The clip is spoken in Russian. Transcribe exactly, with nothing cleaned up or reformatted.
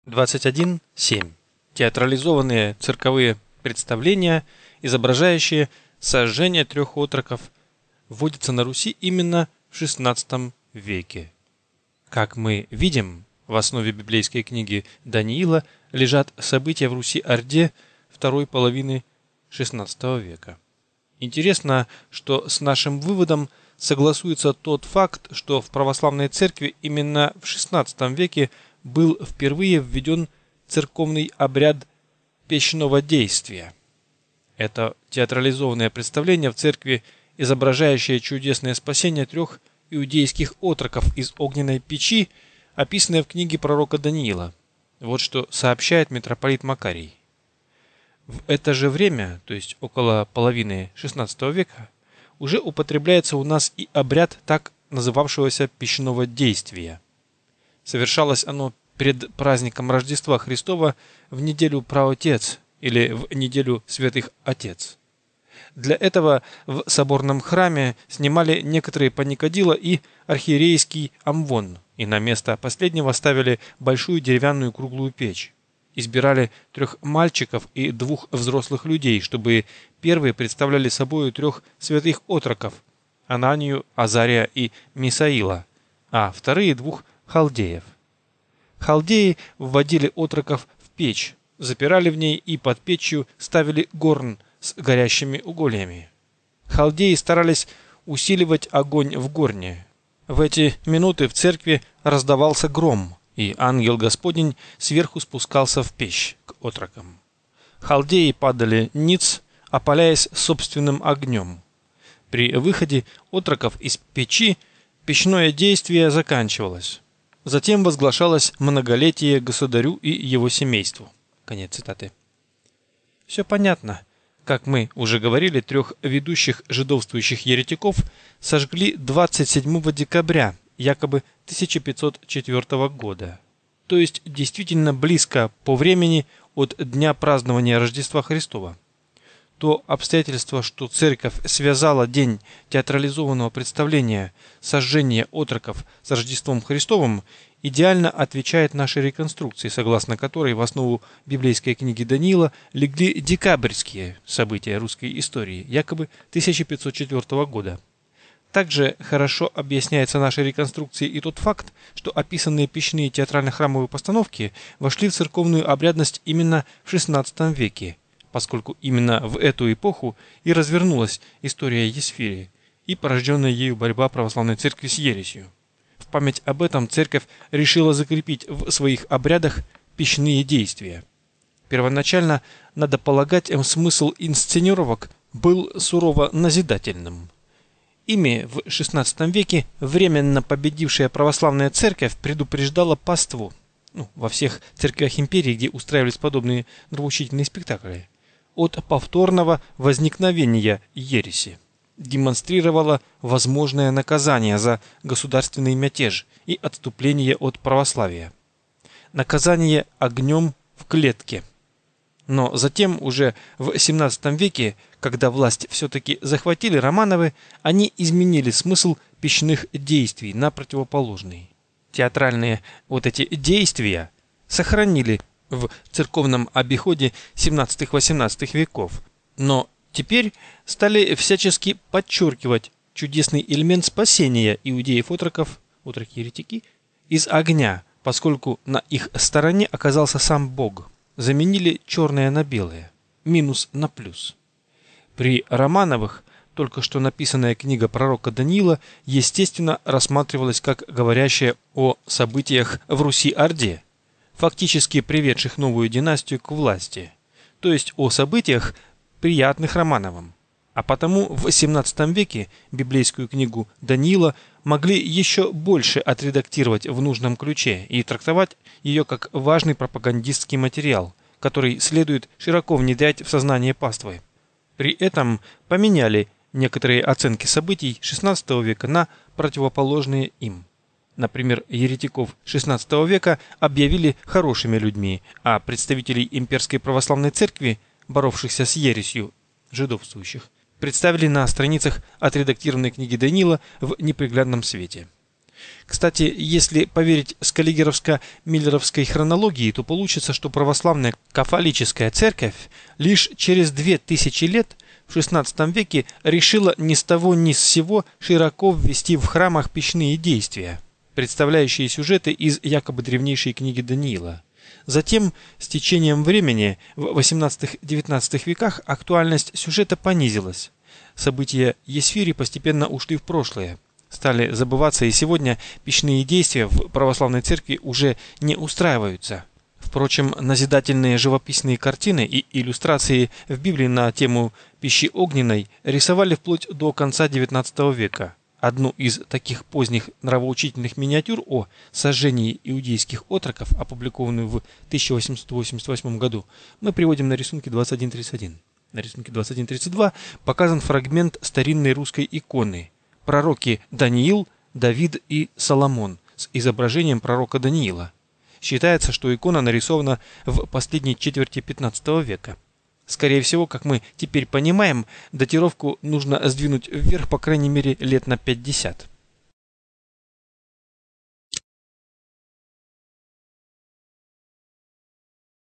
двадцать один семь. Театрализованные цирковые представления, изображающие сожжение трех отроков, вводятся на Руси именно в шестнадцатом веке. Как мы видим, в основе библейской книги Даниила лежат события в Руси-Орде второй половины шестнадцатого века. Интересно, что с нашим выводом согласуется тот факт, что в православной церкви именно в шестнадцатом веке был впервые введен церковный обряд пещного действия. Это театрализованное представление в церкви, изображающее чудесное спасение трех иудейских отроков из огненной печи, описанное в книге пророка Даниила. Вот что сообщает митрополит Макарий. В это же время, то есть около половины шестнадцатого века, уже употребляется у нас и обряд так называвшегося пещного действия. Совершалось оно перед праздником Рождества Христова в неделю Праотец или в неделю Святых Отец. Для этого в соборном храме снимали некоторые паникадила и архиерейский амвон, и на место последнего ставили большую деревянную круглую печь. Избирали трех мальчиков и двух взрослых людей, чтобы первые представляли собою трех святых отроков – Ананию, Азария и Мисаила, а вторые двух халдеев. Халдеи вводили отроков в печь, запирали в ней и под печью ставили горн с горящими угольями. Халдеи старались усиливать огонь в горне. В эти минуты в церкви раздавался гром, и ангел Господень сверху спускался в печь к отрокам. Халдеи падали ниц, опаляясь собственным огнем. При выходе отроков из печи печное действие заканчивалось. Затем возглашалось многолетие государю и его семейству. Конец цитаты. Все понятно. Как мы уже говорили, трех ведущих жидовствующих еретиков сожгли двадцать седьмого декабря, якобы тысяча пятьсот четвёртого года. То есть действительно близко по времени от дня празднования Рождества Христова. То обстоятельство, что церковь связала день театрализованного представления сожжения отроков с Рождеством Христовым, идеально отвечает нашей реконструкции, согласно которой в основу библейской книги Даниила легли декабрьские события русской истории, якобы тысяча пятьсот четвёртого года. Также хорошо объясняется нашей реконструкцией и тот факт, что описанные печные театрально-храмовые постановки вошли в церковную обрядность именно в шестнадцатом веке, поскольку именно в эту эпоху и развернулась история Есфирии и порожденная ею борьба православной церкви с ересью. В память об этом церковь решила закрепить в своих обрядах печные действия. Первоначально, надо полагать, смысл инсценировок был сурово назидательным. Ими в шестнадцатом веке временно победившая православная церковь предупреждала паству, ну, во всех церквях империи, где устраивались подобные нравоучительные спектакли, от повторного возникновения ереси, демонстрировала возможное наказание за государственный мятеж и отступление от православия. Наказание огнем в клетке. Но затем, уже в семнадцатом веке, когда власть все-таки захватили Романовы, они изменили смысл печных действий на противоположный. Театральные вот эти действия сохранили в церковном обиходе семнадцатого-восемнадцатого веков, но теперь стали всячески подчеркивать чудесный элемент спасения иудеев-отроков, отроки-еретики, из огня, поскольку на их стороне оказался сам Бог. Заменили черное на белое, минус на плюс. При Романовых только что написанная книга пророка Даниила, естественно, рассматривалась как говорящая о событиях в Руси-Орде, фактически приведших новую династию к власти, то есть о событиях, приятных Романовым. А потому в семнадцатом веке библейскую книгу Даниила могли еще больше отредактировать в нужном ключе и трактовать ее как важный пропагандистский материал, который следует широко внедрять в сознание паствы. При этом поменяли некоторые оценки событий шестнадцатого века на противоположные им. Например, еретиков шестнадцатого века объявили хорошими людьми, а представителей имперской православной церкви, боровшихся с ересью жидовствующих, представили на страницах отредактированной книги Даниила в неприглядном свете. Кстати, если поверить скаллигеровско-миллеровской хронологии, то получится, что православная кафолическая церковь лишь через две тысячи лет в шестнадцатом веке решила ни с того ни с сего широко ввести в храмах пищные действия, представляющие сюжеты из якобы древнейшей книги Даниила. Затем, с течением времени, в восемнадцатом-девятнадцатом веках актуальность сюжета понизилась. События Есфири постепенно ушли в прошлое, стали забываться, и сегодня пищные действия в православной церкви уже не устраиваются. Впрочем, назидательные живописные картины и иллюстрации в Библии на тему пищи огненной рисовали вплоть до конца девятнадцатого века. Одну из таких поздних нравоучительных миниатюр о сожжении иудейских отроков, опубликованную в тысяча восемьсот восемьдесят восьмом году, мы приводим на рисунке двадцать один тридцать один. На рисунке двадцать один тридцать два показан фрагмент старинной русской иконы «Пророки Даниил, Давид и Соломон» с изображением пророка Даниила. Считается, что икона нарисована в последней четверти пятнадцатого века. Скорее всего, как мы теперь понимаем, датировку нужно сдвинуть вверх по крайней мере лет на пятьдесят.